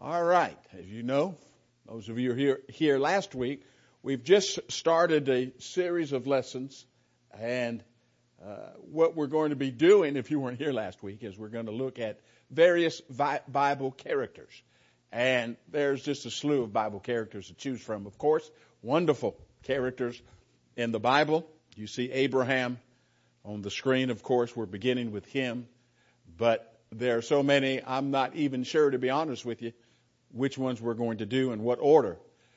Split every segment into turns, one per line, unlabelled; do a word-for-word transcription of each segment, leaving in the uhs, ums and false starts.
All right. As you know, those of you who were here, here last week, we've just started a series of lessons. And uh, what we're going to be doing, if you weren't here last week, is we're going to look at various vi- Bible characters. And there's just a slew of Bible characters to choose from. Of course, wonderful characters in the Bible. You see Abraham on the screen, of course. We're beginning with him. But there are so many, I'm not even sure, to be honest with you, which ones we're going to do in what order.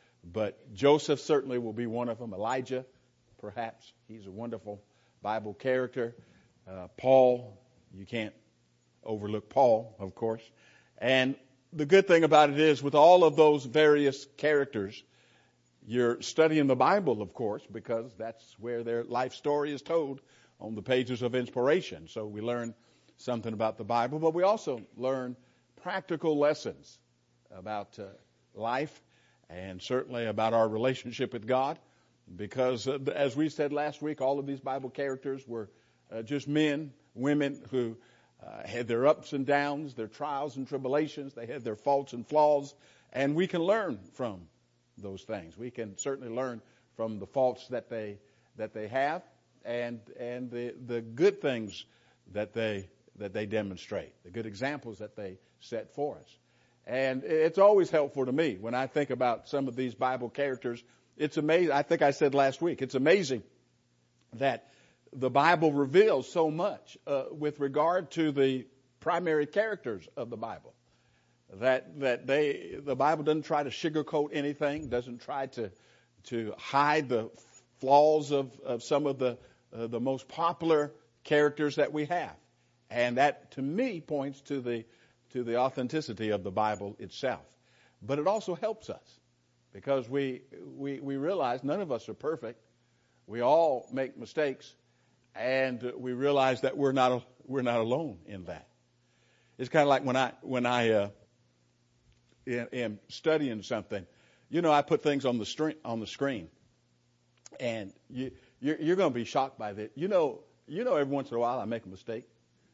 But Joseph certainly will be one of them. Elijah, perhaps. He's a wonderful Bible character. Uh, Paul, you can't overlook Paul, of course. And the good thing about it is, with all of those various characters, you're studying the Bible, of course, because that's where their life story is told on the pages of inspiration. So we learn something about the Bible, but we also learn practical lessons about uh, life and certainly about our relationship with God, because uh, as we said last week, all of these Bible characters were uh, just men, women who uh, had their ups and downs, their trials and tribulations. They had their faults and flaws, and we can learn from those things. We can certainly learn from the faults that they that they have and and the the good things that they that they demonstrate, the good examples that they set for us. And it's always helpful to me when I think about some of these Bible characters. It's amazing. I think I said last week, it's amazing that the Bible reveals so much uh, with regard to the primary characters of the Bible. That that they the Bible doesn't try to sugarcoat anything, doesn't try to to hide the flaws of, of some of the uh, the most popular characters that we have. And that, to me, points to the to the authenticity of the Bible itself. But it also helps us because we we we realize none of us are perfect. We all make mistakes, and we realize that we're not we're not alone in that. It's kind of like when I when I uh, am studying something. You know, I put things on the screen on the screen, and you you're, you're going to be shocked by this. You know, you know, every once in a while I make a mistake.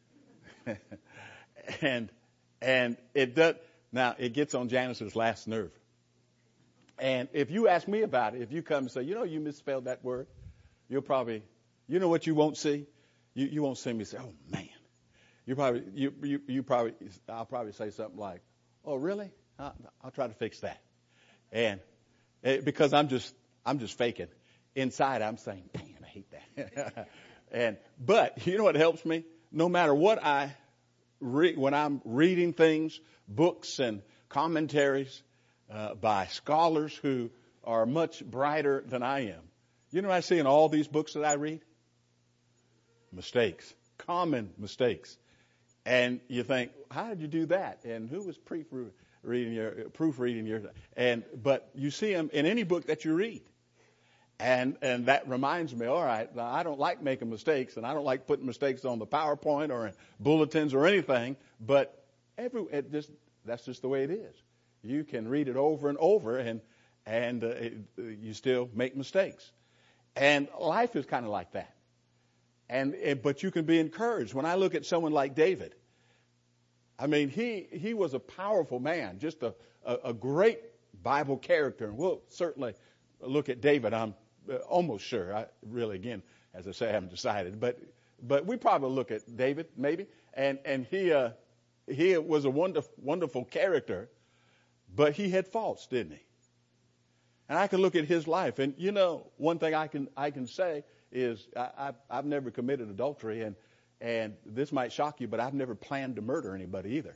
and and it does now it gets on Janice's last nerve. And if you ask me about it, if you come and say, you know, you misspelled that word, you'll probably, you know what you won't see? You you won't see me say, oh man. You probably you you, you probably I'll probably say something like, oh really? I'll, I'll try to fix that. And it, because I'm just I'm just faking. Inside I'm saying, dang, I hate that. and but you know what helps me? No matter what I read, when I'm reading things, books and commentaries uh, by scholars who are much brighter than I am, you know what I see in all these books that I read? Mistakes, common mistakes. And you think, how did you do that? And who was proofreading your, proofreading your, and, but you see them in any book that you read. And and that reminds me, all right, now I don't like making mistakes, and I don't like putting mistakes on the PowerPoint or in bulletins or anything, but every it just that's just the way it is. You can read it over and over, and and uh, it, you still make mistakes. And life is kind of like that. And it, but you can be encouraged. When I look at someone like David, I mean, he he was a powerful man, just a, a, a great Bible character. And we'll certainly look at David. I'm almost sure. I really, again, as I say, I haven't decided. But but we probably look at David, maybe. And and he uh, he was a wonderful, wonderful character, but he had faults, didn't he? And I can look at his life. And, you know, one thing I can I can say is I, I, I've never committed adultery. And, and this might shock you, but I've never planned to murder anybody either.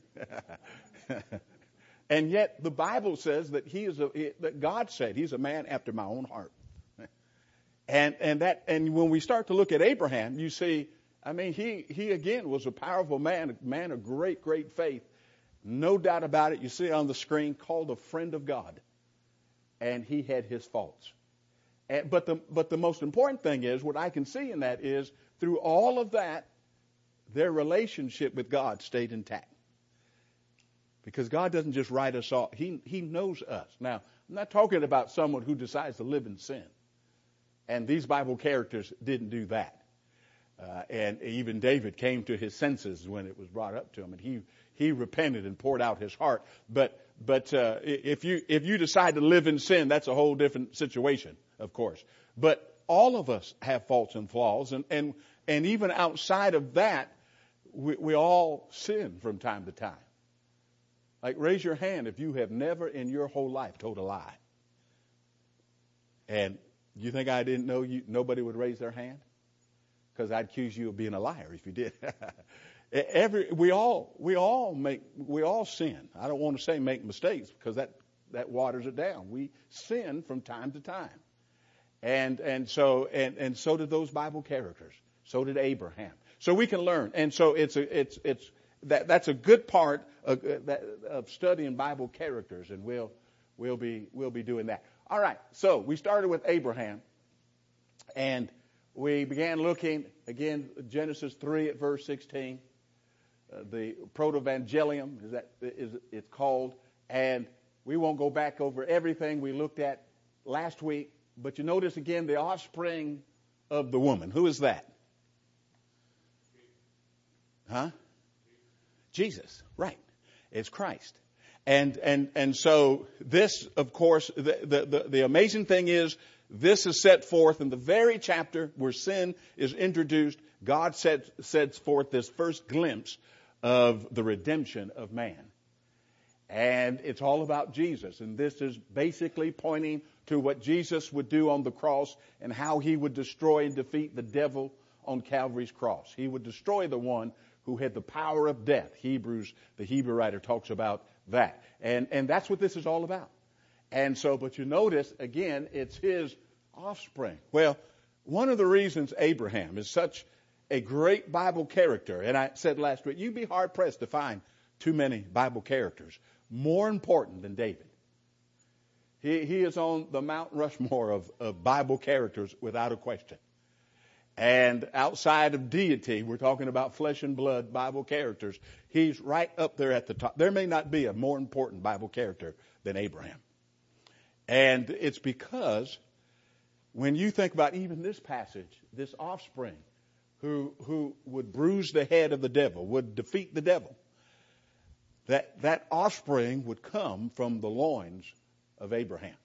And yet the Bible says that he is a, that God said he's a man after my own heart. And and that and when we start to look at Abraham, you see, I mean, he he again was a powerful man, a man of great, great faith. No doubt about it. You see on the screen, called a friend of God. And he had his faults. And, but the but the most important thing is, what I can see in that is, through all of that, their relationship with God stayed intact. Because God doesn't just write us off. He, he knows us. Now, I'm not talking about someone who decides to live in sin. And these Bible characters didn't do that. Uh, and even David came to his senses when it was brought up to him, and he he repented and poured out his heart. But but uh, if you if you decide to live in sin, that's a whole different situation, of course. But all of us have faults and flaws, and and and even outside of that, we, we all sin from time to time. Like, raise your hand if you have never in your whole life told a lie. And you think I didn't know you? Nobody would raise their hand? Because I'd accuse you of being a liar if you did. Every we all we all make we all sin. I don't want to say make mistakes because that that waters it down. We sin from time to time, and and so and and so did those Bible characters. So did Abraham. So we can learn, and so it's a it's it's that that's a good part of, of studying Bible characters, and we'll we'll be we'll be doing that. All right. So we started with Abraham, and we began looking, again, Genesis three at verse sixteen. Uh, the Protovangelium is that is it's called, and we won't go back over everything we looked at last week, but you notice again the offspring of the woman. Who is that? Huh? Jesus, right. It's Christ. And and and so this, of course, the the, the, the amazing thing is, this is set forth in the very chapter where sin is introduced. God set, sets forth this first glimpse of the redemption of man. And it's all about Jesus. And this is basically pointing to what Jesus would do on the cross and how he would destroy and defeat the devil on Calvary's cross. He would destroy the one who had the power of death. Hebrews, the Hebrew writer talks about that. And, and that's what this is all about. And so, but you notice, again, it's his offspring. Well, one of the reasons Abraham is such a great Bible character, and I said last week, you'd be hard-pressed to find too many Bible characters more important than David. He, he is on the Mount Rushmore of, of Bible characters without a question. And outside of deity, we're talking about flesh and blood Bible characters. He's right up there at the top. There may not be a more important Bible character than Abraham. And it's because when you think about even this passage, this offspring who who would bruise the head of the devil, would defeat the devil, that that offspring would come from the loins of Abraham.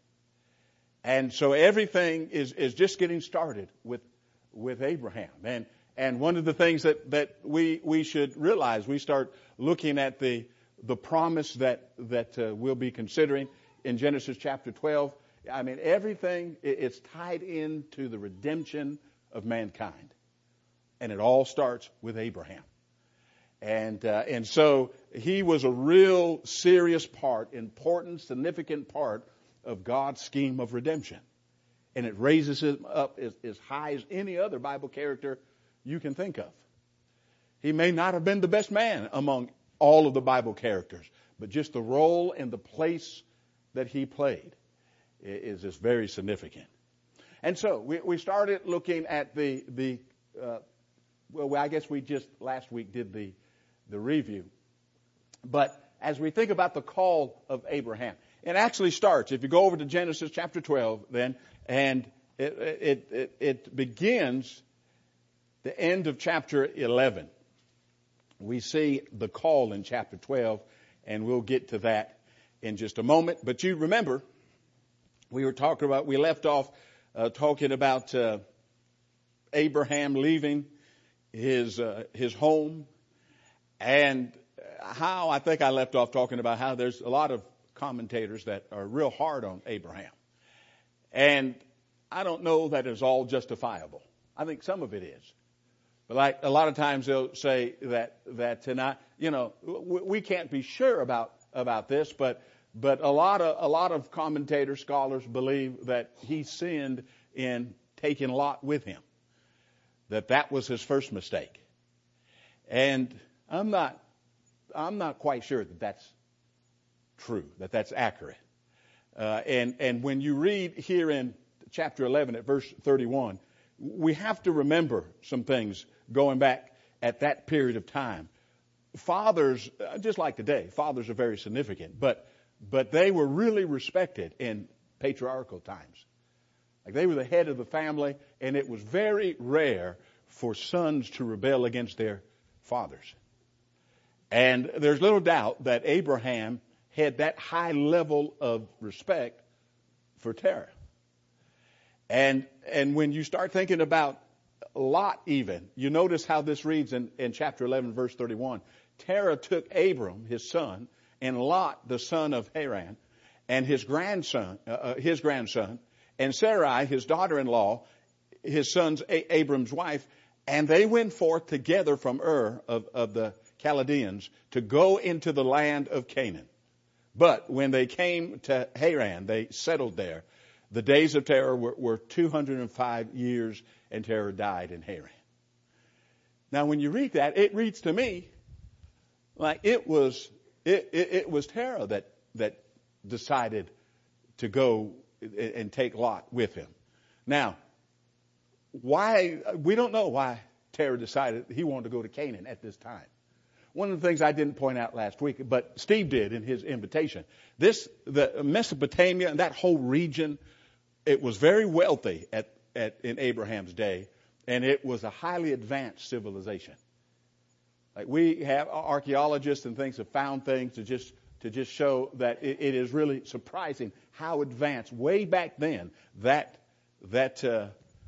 And so everything is, is just getting started with with Abraham. And and one of the things that, that we we should realize, we start looking at the the promise that that uh, we'll be considering in Genesis chapter twelve. I mean, everything is tied into the redemption of mankind. And it all starts with Abraham. And uh, and so he was a real serious part, important, significant part of God's scheme of redemption. And it raises him up as, as high as any other Bible character you can think of. He may not have been the best man among all of the Bible characters, but just the role and the place that he played is, is very significant. And so we, we started looking at the, the uh, well, I guess we just last week did the, the review. But as we think about the call of Abraham, it actually starts, if you go over to Genesis chapter twelve then, and it, it, it, it begins the end of chapter eleven. We see the call in chapter twelve, and we'll get to that in just a moment. But you remember, we were talking about, we left off uh, talking about uh, Abraham leaving his uh, his home, and how I think I left off talking about how there's a lot of commentators that are real hard on Abraham. And I don't know that it's all justifiable. I think some of it is. But like a lot of times they'll say that, that tonight, you know, we can't be sure about, about this, but, but a lot of, a lot of commentators, scholars believe that he sinned in taking Lot with him. That that was his first mistake. And I'm not, I'm not quite sure that that's true, that that's accurate. Uh, and, and when you read here in chapter eleven at verse thirty-one, we have to remember some things going back at that period of time. Fathers, just like today, fathers are very significant, but, but they were really respected in patriarchal times. Like they were the head of the family, and it was very rare for sons to rebel against their fathers. And there's little doubt that Abraham had that high level of respect for Terah. And and when you start thinking about Lot even, you notice how this reads in, in chapter eleven, verse thirty-one. Terah took Abram, his son, and Lot, the son of Haran, and his grandson, uh, his grandson, and Sarai, his daughter-in-law, his son's A- Abram's wife, and they went forth together from Ur of, of the Chaldeans to go into the land of Canaan. But when they came to Haran, they settled there. The days of Terah were, were two hundred five years, and Terah died in Haran. Now, when you read that, it reads to me like it was it, it, it was Terah that that decided to go and take Lot with him. Now, why we don't know why Terah decided he wanted to go to Canaan at this time. One of the things I didn't point out last week, but Steve did in his invitation. This, the Mesopotamia and that whole region, it was very wealthy at, at in Abraham's day, and it was a highly advanced civilization. Like we have archaeologists and things have found things to just to just show that it, it is really surprising how advanced way back then that that uh,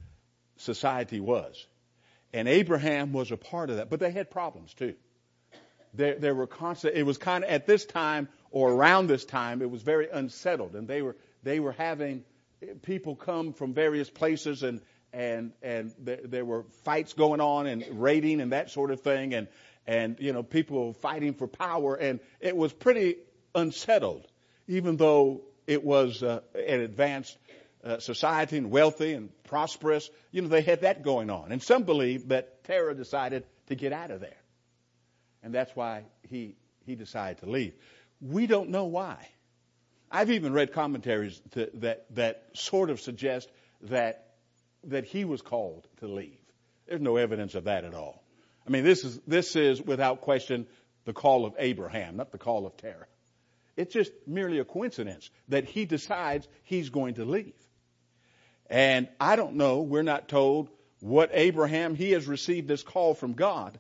society was, and Abraham was a part of that. But they had problems too. There, there were constant. It was kind of at this time or around this time. It was very unsettled, and they were they were having people come from various places, and and and there, there were fights going on and raiding and that sort of thing, and and you know people fighting for power, and it was pretty unsettled, even though it was uh, an advanced uh, society and wealthy and prosperous. You know they had that going on, and some believe that Terah decided to get out of there. And that's why he he decided to leave. We don't know why. I've even read commentaries to, that that sort of suggest that that he was called to leave. There's no evidence of that at all. I mean, this is this is without question the call of Abraham, not the call of Terah. It's just merely a coincidence that he decides he's going to leave. And I don't know. We're not told what Abraham. He has received this call from God.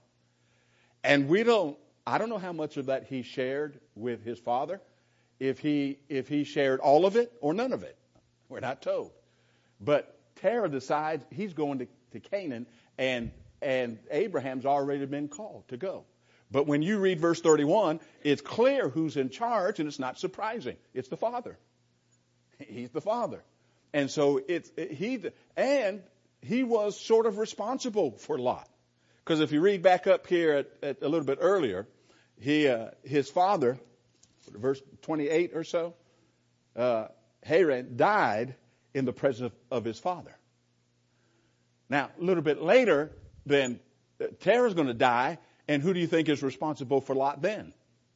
And we don't, I don't know how much of that he shared with his father, if he, if he shared all of it or none of it. We're not told. But Terah decides he's going to, to Canaan, and, and Abraham's already been called to go. But when you read verse thirty-one, it's clear who's in charge, and it's not surprising. It's the father. He's the father. And so it's, it, he, and he was sort of responsible for Lot. Because if you read back up here at, at a little bit earlier, he, uh, his father, verse twenty-eight or so, uh, Haran died in the presence of, of his father. Now, a little bit later, then uh, Terah's going to die, and who do you think is responsible for Lot then?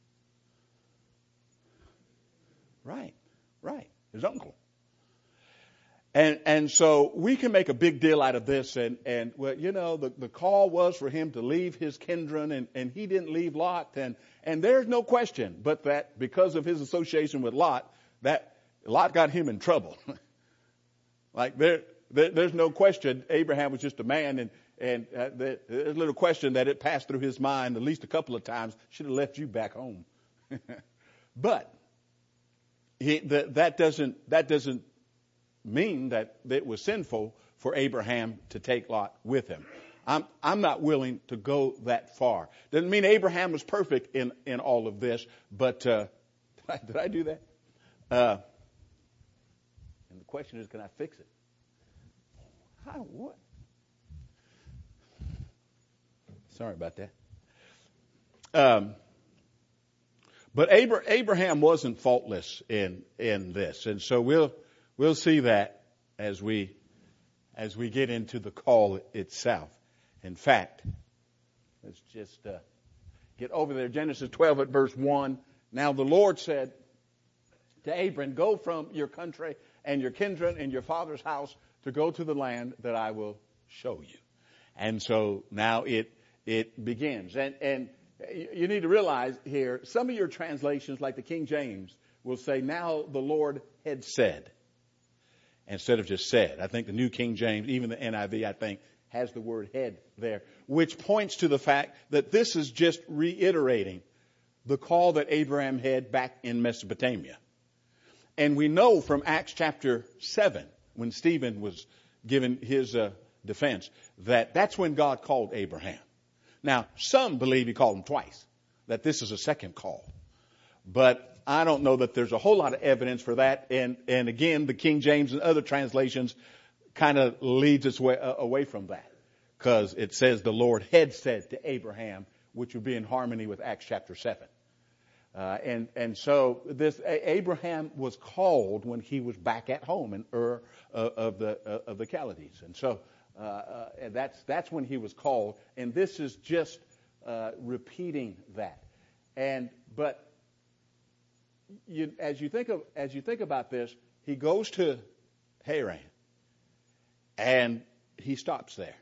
Right, right, his uncle. And and so we can make a big deal out of this, and, and well, you know, the, the call was for him to leave his kindred, and, and he didn't leave Lot, and, and there's no question but that because of his association with Lot, that Lot got him in trouble. Like there, there, there's no question Abraham was just a man, and, and uh, there, there's little question that it passed through his mind at least a couple of times, should have left you back home. But he, the, that doesn't that doesn't mean that it was sinful for Abraham to take Lot with him. I'm, I'm not willing to go that far. Doesn't mean Abraham was perfect in, in all of this, but uh, did, I, did I do that? Uh, and the question is, can I fix it? How? What? Sorry about that. Um, but Abra- Abraham wasn't faultless in in this, and so we'll. We'll see that as we as we get into the call itself. In fact, let's just uh, get over there. Genesis twelve at verse one. Now the Lord said to Abram, go from your country and your kindred and your father's house to go to the land that I will show you. And so now it it begins. And and you need to realize here, some of your translations, like the King James, will say, now the Lord had said, instead of just said. I think the New King James, even the N I V, I think, has the word head there, which points to the fact that this is just reiterating the call that Abraham had back in Mesopotamia. And we know from Acts chapter seven, when Stephen was given his uh, defense, that that's when God called Abraham. Now, some believe he called him twice, that this is a second call. But I don't know that there's a whole lot of evidence for that. And, and again, the King James and other translations kind of leads us way, uh, away from that. Because it says the Lord had said to Abraham, which would be in harmony with Acts chapter seven. Uh, and, and so this, Abraham was called when he was back at home in Ur uh, of the, uh, of the Chaldees. And so, uh, uh, and that's, that's when he was called. And this is just, uh, repeating that. And, but you, as you think of, as you think about this, he goes to Haran and he stops there.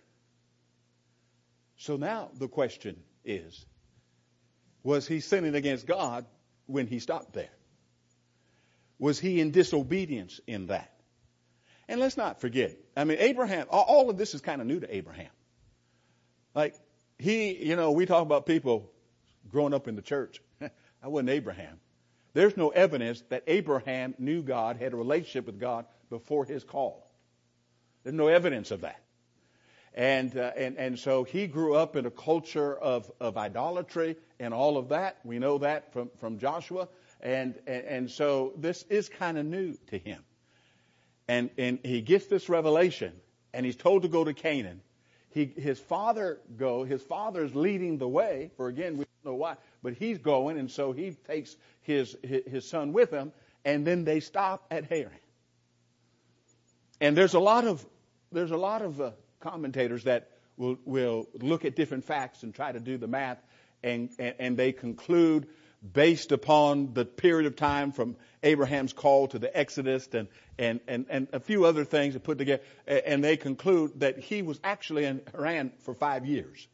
So now the question is, was he sinning against God when he stopped there? Was he in disobedience in that? And let's not forget, I mean, Abraham, all of this is kind of new to Abraham. Like, he, you know, we talk about people growing up in the church. I wasn't Abraham. There's no evidence that Abraham knew God, had a relationship with God before his call. There's no evidence of that. And, uh, and, and so he grew up in a culture of, of idolatry and all of that. We know that from, from Joshua. And, and, and so this is kind of new to him. And, and he gets this revelation and he's told to go to Canaan. He, his father go, his father's leading the way, for again, we don't know why, but he's going. And so he takes his, his, his son with him, and then they stop at Haran. And there's a lot of, there's a lot of, uh, commentators that will, will look at different facts and try to do the math, and, and, and they conclude based upon the period of time from Abraham's call to the Exodus and, and, and, and a few other things that put together, and they conclude that he was actually in Haran for five years.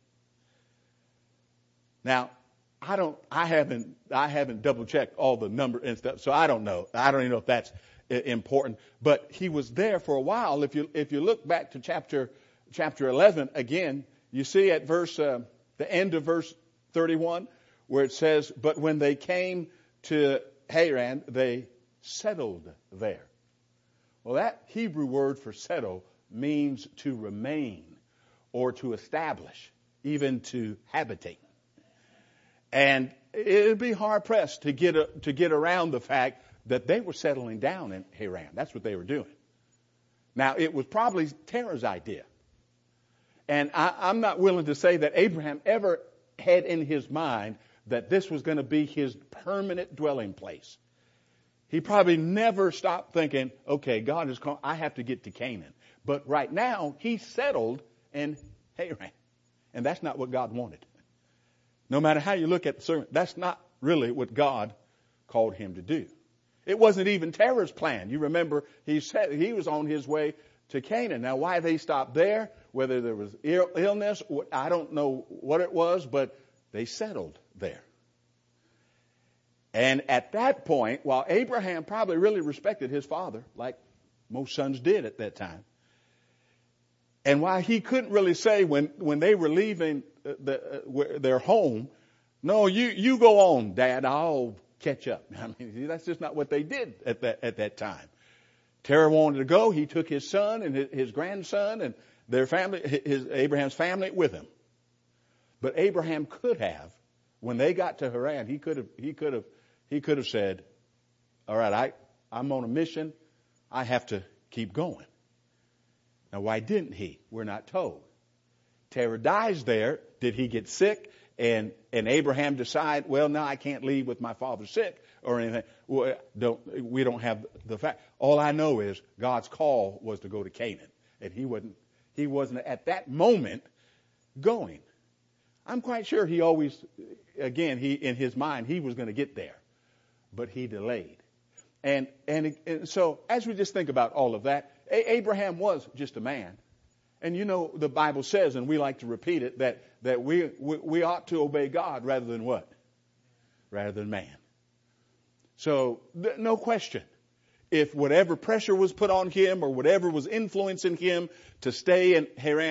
Now, I don't, I haven't, I haven't double checked all the number and stuff, so I don't know. I don't even know if that's important, but he was there for a while. If you, if you look back to chapter Chapter eleven, again, you see at verse, uh, the end of verse thirty-one, where it says, but when they came to Haran, they settled there. Well, that Hebrew word for settle means to remain or to establish, even to habitate. And it'd be hard pressed to get, a, to get around the fact that they were settling down in Haran. That's what they were doing. Now, it was probably Terah's idea. And I, I'm not willing to say that Abraham ever had in his mind that this was going to be his permanent dwelling place. He probably never stopped thinking, okay, God is calling, I have to get to Canaan. But right now, he's settled in Haran. And that's not what God wanted. No matter how you look at the sermon, that's not really what God called him to do. It wasn't even Terah's plan. You remember he said he was on his way to Canaan. Now, why they stopped there, whether there was Ill- illness, I don't know what it was, but they settled there. And at that point, while Abraham probably really respected his father, like most sons did at that time, and while he couldn't really say when, when they were leaving the, uh, their home, no, you, you go on, Dad, I'll catch up. I mean, that's just not what they did at that, at that time. Terah wanted to go. He took his son and his, his grandson and their family, his Abraham's family with him. But Abraham could have, when they got to Haran, he could have, he could have, he could have said, all right, I, I'm on a mission. I have to keep going. Now, why didn't he? We're not told. Terah dies there. Did he get sick? And, and Abraham decide, well, no, I can't leave with my father sick or anything. Well, don't, we don't have the fact. All I know is God's call was to go to Canaan. And he wasn't, he wasn't at that moment going. I'm quite sure he always, again, he, in his mind, he was going to get there, but he delayed. And, and, and so as we just think about all of that, a- Abraham was just a man. And you know, the Bible says, and we like to repeat it, that, that we, we, we ought to obey God rather than what? Rather than man. So, th- no question. If whatever pressure was put on him or whatever was influencing him to stay in Haran,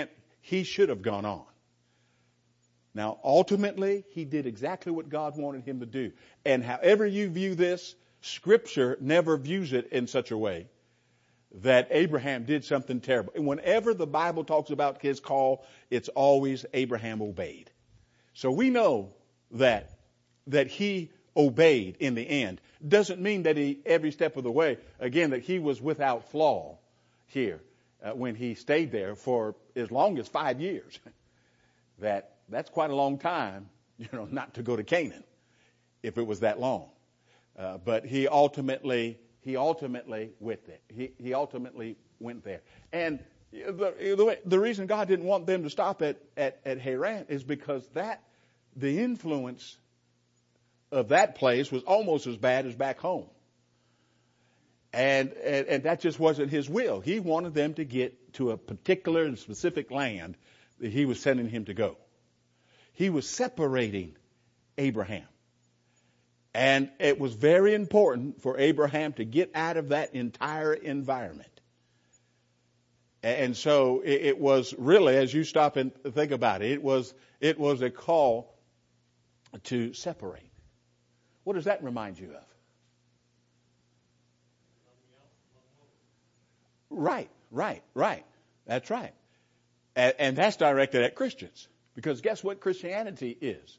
he should have gone on. Now, ultimately, he did exactly what God wanted him to do. And however you view this, Scripture never views it in such a way that Abraham did something terrible. And whenever the Bible talks about his call, it's always Abraham obeyed. So we know that that he obeyed in the end. Doesn't mean that he, every step of the way, again, that he was without flaw here uh, when he stayed there for as long as five years. that that's quite a long time, you know, not to go to Canaan, if it was that long. Uh, but he ultimately, he ultimately went there. He, he ultimately went there. And the, the, the reason God didn't want them to stop at, at, at Haran is because that, the influence of that place was almost as bad as back home. And, and, and that just wasn't his will. He wanted them to get to a particular and specific land that he was sending him to go. He was separating Abraham. And it was very important for Abraham to get out of that entire environment. And so it, it was really, as you stop and think about it, it was, it was a call to separate. What does that remind you of? Right, right, right. That's right. And, and that's directed at Christians. Because guess what Christianity is?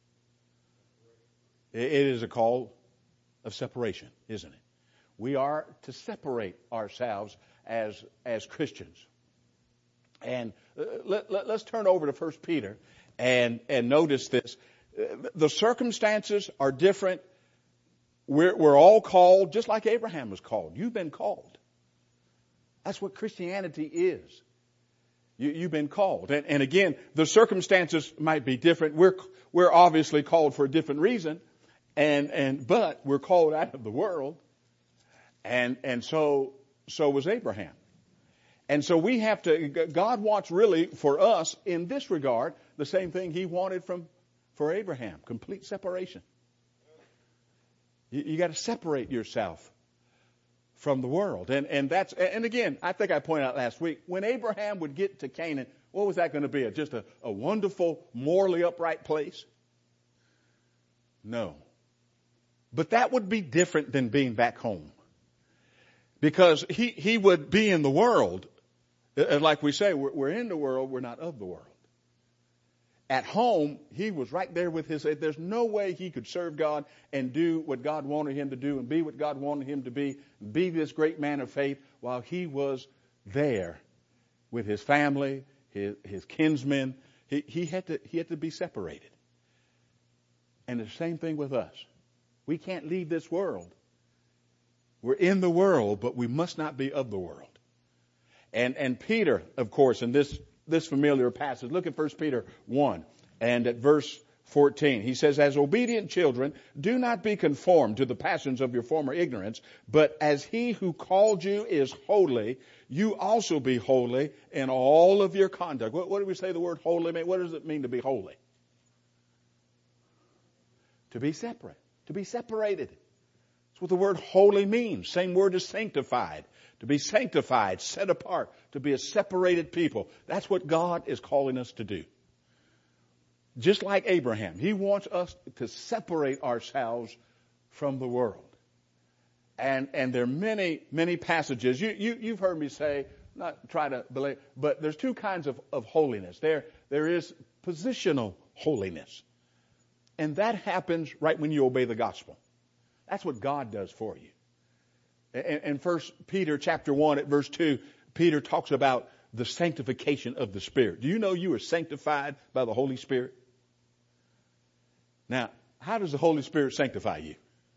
It, it is a call of separation, isn't it? We are to separate ourselves as, as Christians. And uh, let, let, let's turn over to First Peter and, and notice this. The circumstances are different. We're, we're all called, just like Abraham was called. You've been called. That's what Christianity is. You, you've been called. And, and again, the circumstances might be different. We're, we're obviously called for a different reason. And, and, but we're called out of the world. And, and so, so was Abraham. And so we have to, God wants really for us in this regard, the same thing he wanted from, for Abraham, complete separation. You, you got to separate yourself from the world. And, and that's, and again, I think I pointed out last week, when Abraham would get to Canaan, what was that going to be? Just a, a wonderful, morally upright place? No. But that would be different than being back home. Because he, he would be in the world. And like we say, we're, we're in the world, we're not of the world. At home, he was right there with his, there's no way he could serve God and do what God wanted him to do and be what God wanted him to be, be this great man of faith while he was there with his family, his, his kinsmen. He, he had to, he had to be separated. And the same thing with us. We can't leave this world. We're in the world, but we must not be of the world. And, and Peter, of course, in this This familiar passage. Look at First Peter one and at verse fourteen. He says, as obedient children, do not be conformed to the passions of your former ignorance, but as he who called you is holy, you also be holy in all of your conduct. What, what do we say the word holy mean? What does it mean to be holy? To be separate. To be separated. That's what the word holy means. Same word as sanctified. To be sanctified, set apart, to be a separated people. That's what God is calling us to do. Just like Abraham, he wants us to separate ourselves from the world. And and there are many, many passages. You, you, you've heard me say, not try to believe, but there's two kinds of, of holiness. There, there is positional holiness. And that happens right when you obey the gospel. That's what God does for you. In First Peter chapter one at verse two, Peter talks about the sanctification of the Spirit. Do you know you are sanctified by the Holy Spirit? Now, how does the Holy Spirit sanctify you?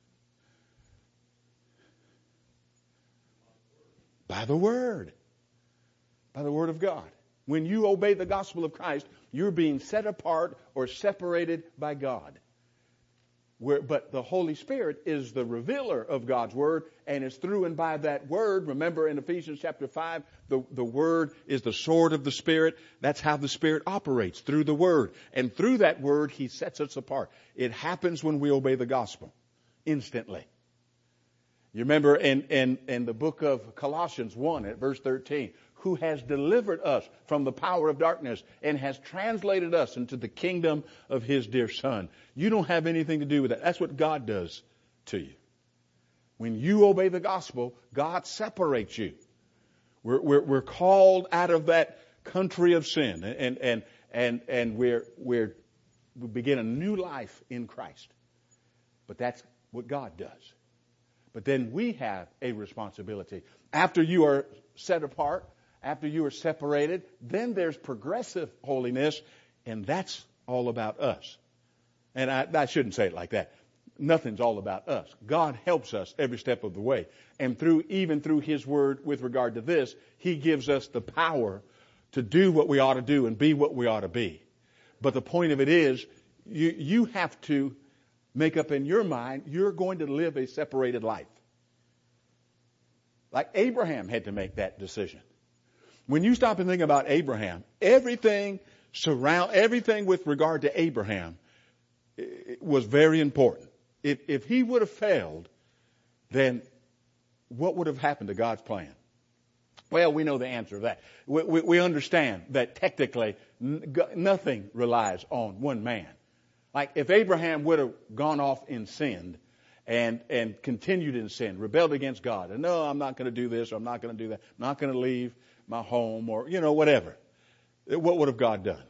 By the Word. By the Word of God. When you obey the gospel of Christ, you're being set apart or separated by God. Where, but the Holy Spirit is the revealer of God's Word, and it's through and by that Word. Remember in Ephesians chapter five, the, the Word is the sword of the Spirit. That's how the Spirit operates, through the Word. And through that Word, He sets us apart. It happens when we obey the gospel, instantly. You remember in, in, in the book of Colossians one at verse thirteen, who has delivered us from the power of darkness and has translated us into the kingdom of his dear Son. You don't have anything to do with that. That's what God does to you. When you obey the gospel, God separates you. We're, we're, we're called out of that country of sin, and, and, and, and we're, we're, we begin a new life in Christ. But that's what God does. But then we have a responsibility. After you are set apart, after you are separated, then there's progressive holiness, and that's all about us. And I, I shouldn't say it like that. Nothing's all about us. God helps us every step of the way. And through, even through his word with regard to this, he gives us the power to do what we ought to do and be what we ought to be. But the point of it is, you, you have to make up in your mind, you're going to live a separated life. Like Abraham had to make that decision. When you stop and think about Abraham, everything surround, everything with regard to Abraham was very important. If, if he would have failed, then what would have happened to God's plan? Well, we know the answer to that. We, we, we understand that technically n- nothing relies on one man. Like if Abraham would have gone off and sinned and, and continued in sin, rebelled against God, and no, I'm not going to do this, or I'm not going to do that, I'm not going to leave my home, or, you know, whatever. What would have God done?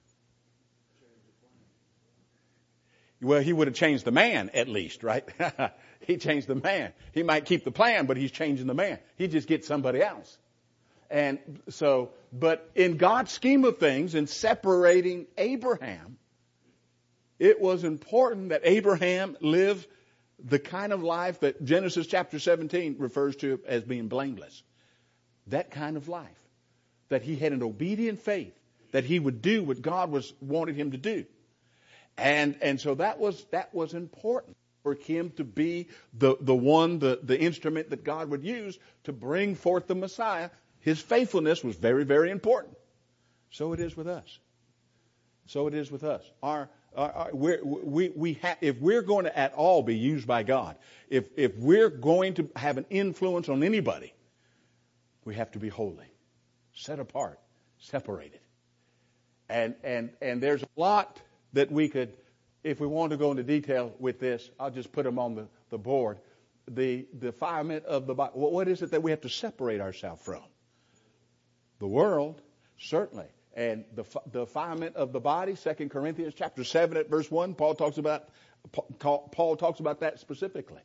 Well, he would have changed the man at least, right? He changed the man. He might keep the plan, but he's changing the man. He just gets somebody else. And so, but in God's scheme of things, in separating Abraham, it was important that Abraham live the kind of life that Genesis chapter seventeen refers to as being blameless. That kind of life. That he had an obedient faith. That he would do what God was wanted him to do. And and so that was that was important for him to be the, the one, the, the instrument that God would use to bring forth the Messiah. His faithfulness was very, very important. So it is with us. So it is with us. Our Our, our, we're, we, we ha- if we're going to at all be used by God, if, if we're going to have an influence on anybody, we have to be holy, set apart, separated. And, and, and there's a lot that we could, if we want to go into detail with this, I'll just put them on the, the board. The defilement of the body. What is it that we have to separate ourselves from? The world, certainly. And the defilement of the body, Second Corinthians chapter seven at verse one, Paul talks about Paul talks about that specifically.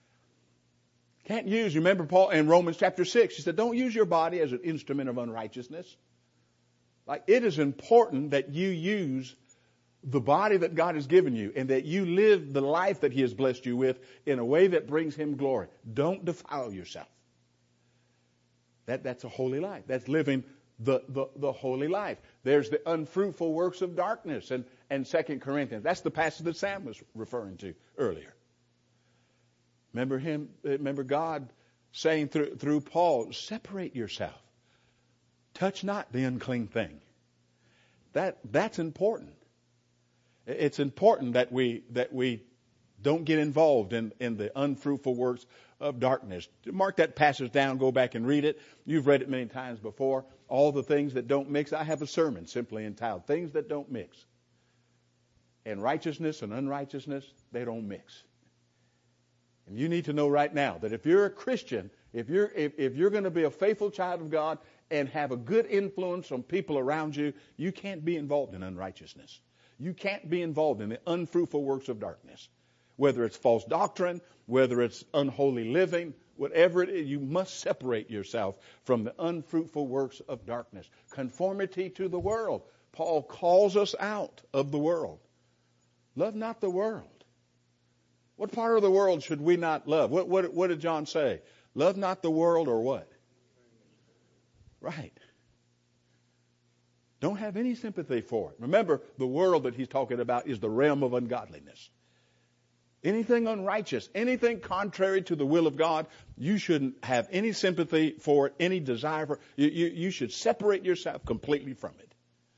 Can't use, you remember Paul in Romans chapter six, he said, don't use your body as an instrument of unrighteousness. Like it is important that you use the body that God has given you and that you live the life that he has blessed you with in a way that brings him glory. Don't defile yourself. That, that's a holy life. That's living The, the, the holy life. There's the unfruitful works of darkness and, and Second Corinthians. That's the passage that Sam was referring to earlier. Remember him, remember God saying through, through Paul, separate yourself. Touch not the unclean thing. That, that's important. It's important that we, that we don't get involved in, in the unfruitful works of darkness. Mark that passage down, go back and read it. You've read it many times before. All the things that don't mix. I have a sermon simply entitled, Things That Don't Mix. And righteousness and unrighteousness, they don't mix. And you need to know right now that if you're a Christian, if you're, if, if you're going to be a faithful child of God and have a good influence on people around you, you can't be involved in unrighteousness. You can't be involved in the unfruitful works of darkness. Whether it's false doctrine, whether it's unholy living, whatever it is, you must separate yourself from the unfruitful works of darkness. Conformity to the world. Paul calls us out of the world. Love not the world. What part of the world should we not love? What, what, what did John say? Love not the world or what? Right. Don't have any sympathy for it. Remember, the world that he's talking about is the realm of ungodliness. Anything unrighteous, anything contrary to the will of God, you shouldn't have any sympathy for it, any desire for it. You, you, you should separate yourself completely from it.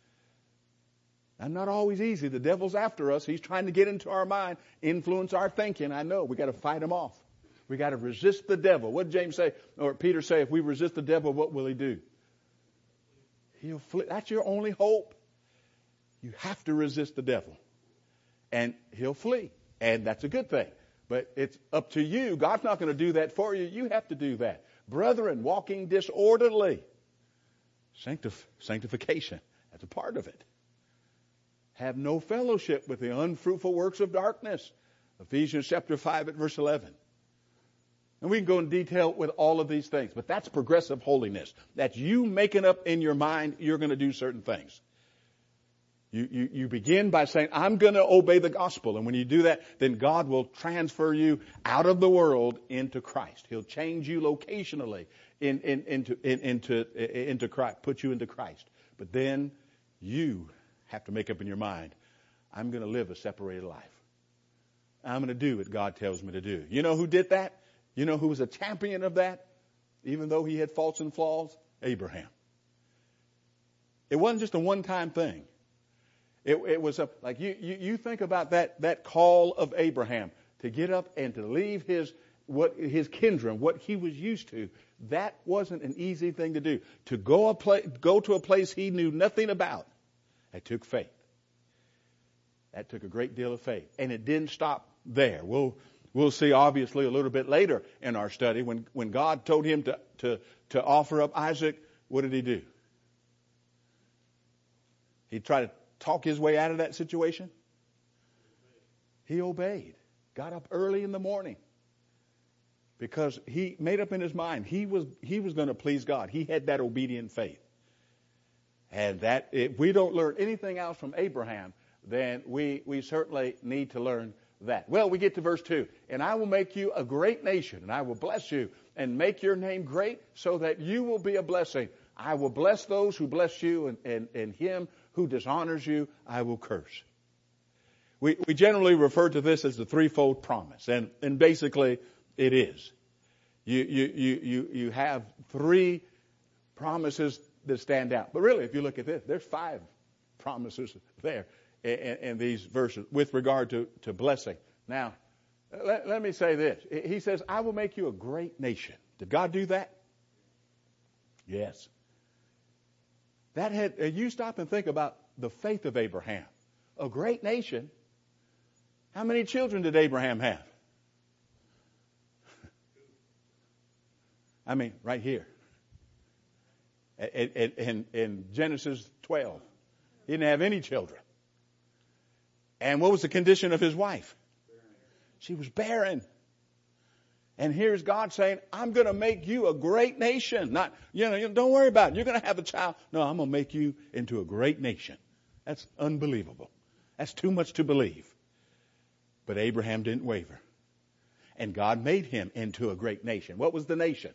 And not always easy. The devil's after us. He's trying to get into our mind, influence our thinking. I know. We got to fight him off. We got to resist the devil. What did James say, or Peter say, if we resist the devil, what will he do? He'll flee. That's your only hope. You have to resist the devil. And he'll flee. And that's a good thing. But it's up to you. God's not going to do that for you. You have to do that. Brethren, walking disorderly. Sanctif- sanctification. That's a part of it. Have no fellowship with the unfruitful works of darkness. Ephesians chapter five at verse eleven. And we can go in detail with all of these things. But that's progressive holiness. That's you making up in your mind you're going to do certain things. You, you, you begin by saying, I'm going to obey the gospel. And when you do that, then God will transfer you out of the world into Christ. He'll change you locationally in, in, into, in, into, into Christ, put you into Christ. But then you have to make up in your mind, I'm going to live a separated life. I'm going to do what God tells me to do. You know who did that? You know who was a champion of that? Even though he had faults and flaws? Abraham. It wasn't just a one-time thing. It, it was a, like you, you, you think about that, that call of Abraham to get up and to leave his, what, his kindred, what he was used to. That wasn't an easy thing to do. To go a pla- go to a place he knew nothing about. It took faith. That took a great deal of faith. And it didn't stop there. We'll, we'll see obviously a little bit later in our study when, when God told him to, to, to offer up Isaac, what did he do? He tried to talk his way out of that situation? He obeyed. Got up early in the morning. Because he made up in his mind he was he was going to please God. He had that obedient faith. And that if we don't learn anything else from Abraham, then we, we certainly need to learn that. Well, we get to verse two. And I will make you a great nation, and I will bless you, and make your name great, so that you will be a blessing. I will bless those who bless you, and, and, and him who dishonors you, I will curse. We, we generally refer to this as the threefold promise, and, and basically it is. You, you, you, you, you have three promises that stand out. But really, if you look at this, there's five promises there in, in these verses with regard to, to blessing. Now, let, let me say this. He says, I will make you a great nation. Did God do that? Yes. That had, you stop and think about the faith of Abraham. A great nation. How many children did Abraham have? I mean, right here. In, in, in Genesis twelve. He didn't have any children. And what was the condition of his wife? She was barren. And here's God saying, I'm going to make you a great nation. Not, you know, don't worry about it. You're going to have a child. No, I'm going to make you into a great nation. That's unbelievable. That's too much to believe. But Abraham didn't waver. And God made him into a great nation. What was the nation?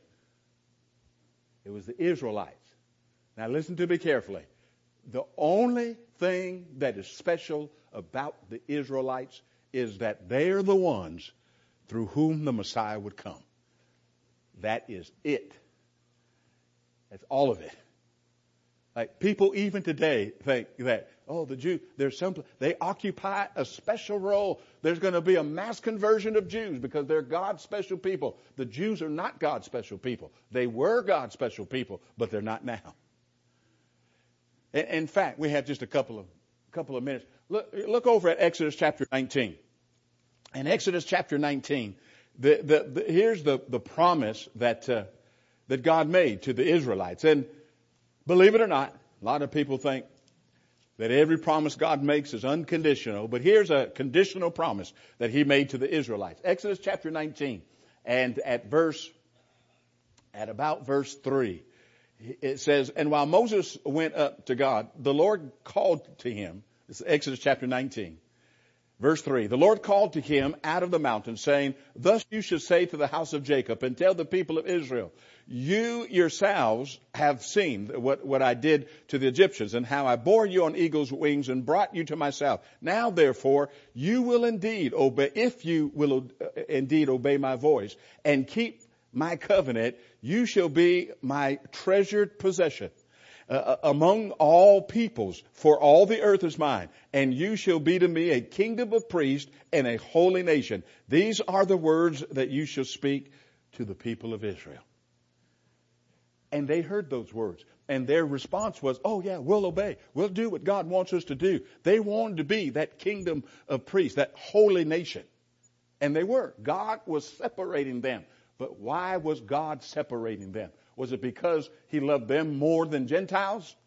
It was the Israelites. Now listen to me carefully. The only thing that is special about the Israelites is that they're the ones through whom the Messiah would come. That is it. That's all of it. Like people even today think that, oh, the Jew, there's some, they occupy a special role. There's going to be a mass conversion of Jews because they're God's special people. The Jews are not God's special people. They were God's special people, but they're not now. In, in fact, we have just a couple of, couple of minutes. Look, look over at Exodus chapter nineteen. In Exodus chapter nineteen, the, the, the, here's the, the promise that, uh, that God made to the Israelites. And believe it or not, a lot of people think that every promise God makes is unconditional, but here's a conditional promise that he made to the Israelites. Exodus chapter nineteen, and at verse, at about verse three, it says, and while Moses went up to God, the Lord called to him. This is Exodus chapter nineteen. Verse three, the Lord called to him out of the mountain, saying, thus you should say to the house of Jacob and tell the people of Israel, you yourselves have seen what, what I did to the Egyptians and how I bore you on eagle's wings and brought you to myself. Now, therefore, you will indeed obey, if you will indeed obey my voice and keep my covenant, you shall be my treasured possession. uh, among all peoples, for all the earth is mine, and you shall be to me a kingdom of priests and a holy nation. These are the words that you shall speak to the people of Israel. And they heard those words. And their response was, oh yeah, we'll obey. We'll do what God wants us to do. They wanted to be that kingdom of priests, that holy nation. And they were. God was separating them. But why was God separating them? Was it because he loved them more than Gentiles?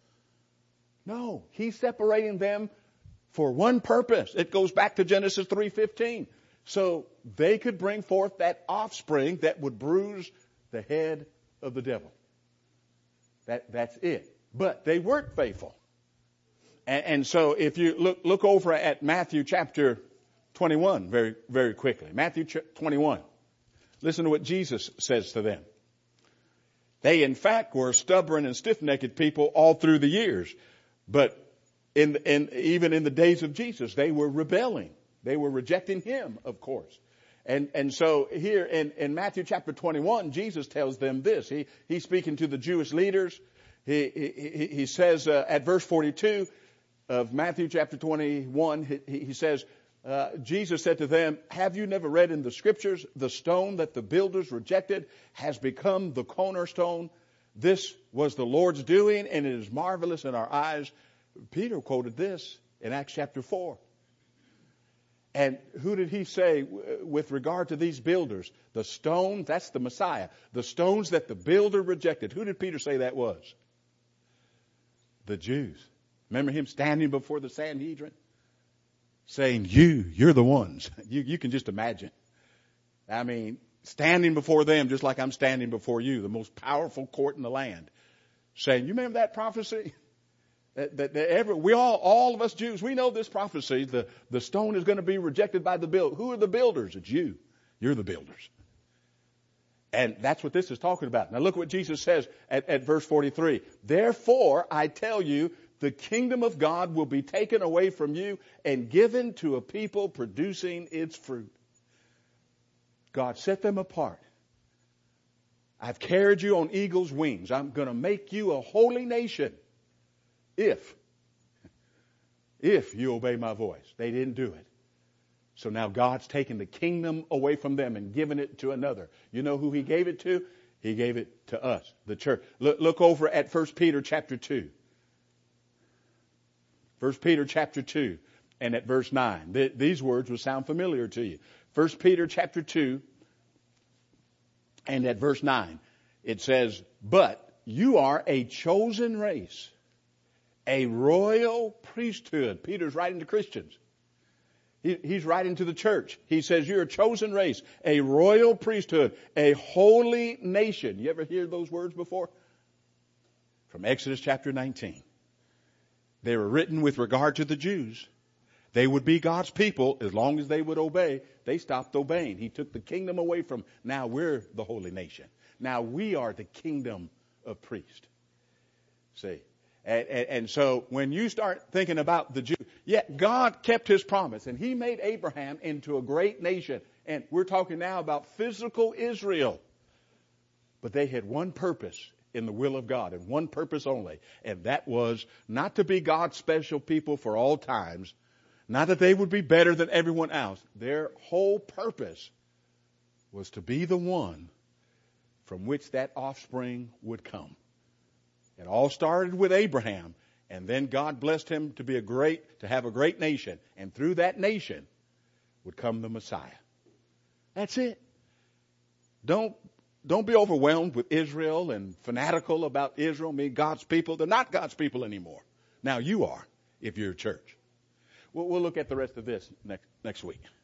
No, he's separating them for one purpose. It goes back to Genesis three fifteen. So they could bring forth that offspring that would bruise the head of the devil. That, that's it. But they weren't faithful. And, and so if you look, look over at Matthew chapter twenty-one very, very quickly. Matthew twenty-one. Listen to what Jesus says to them. They, in fact, were stubborn and stiff-necked people all through the years. But in, in, even in the days of Jesus, they were rebelling. They were rejecting him, of course. And, and so here in, in Matthew chapter twenty-one, Jesus tells them this. He, he's speaking to the Jewish leaders. He, he, he says uh, at verse forty-two of Matthew chapter twenty-one, he, he says, uh, Jesus said to them, have you never read in the scriptures, the stone that the builders rejected has become the cornerstone? This was the Lord's doing, and it is marvelous in our eyes. Peter quoted this in Acts chapter four. And who did he say with regard to these builders? The stone, that's the Messiah. The stones that the builder rejected. Who did Peter say that was? The Jews. Remember him standing before the Sanhedrin? Saying, you, you're the ones. You, you can just imagine. I mean, standing before them just like I'm standing before you, the most powerful court in the land. Saying, you remember that prophecy? That, that, that every, we all, all of us Jews, we know this prophecy. The, the stone is going to be rejected by the builder. Who are the builders? It's you. You're the builders. And that's what this is talking about. Now look what Jesus says at, at verse forty-three. Therefore, I tell you, the kingdom of God will be taken away from you and given to a people producing its fruit. God set them apart. I've carried you on eagle's wings. I'm going to make you a holy nation. If, if you obey my voice. They didn't do it. So now God's taken the kingdom away from them and given it to another. You know who he gave it to? He gave it to us, the church. Look, look over at First Peter chapter two. First Peter chapter two and at verse nine. Th- these words will sound familiar to you. First Peter chapter two and at verse nine. It says, but you are a chosen race. A royal priesthood. Peter's writing to Christians. He, he's writing to the church. He says, you're a chosen race, a royal priesthood, a holy nation. You ever hear those words before? From Exodus chapter nineteen. They were written with regard to the Jews. They would be God's people as long as they would obey. They stopped obeying. He took the kingdom away from, now we're the holy nation. Now we are the kingdom of priests. See? And, and, and so when you start thinking about the Jews, yet God kept his promise and he made Abraham into a great nation. And we're talking now about physical Israel. But they had one purpose in the will of God and one purpose only. And that was not to be God's special people for all times. Not that they would be better than everyone else. Their whole purpose was to be the one from which that offspring would come. It all started with Abraham, and then God blessed him to be a great, to have a great nation. And through that nation would come the Messiah. That's it. Don't, don't be overwhelmed with Israel and fanatical about Israel, mean God's people. They're not God's people anymore. Now you are, if you're a church. We'll, we'll look at the rest of this next, next week.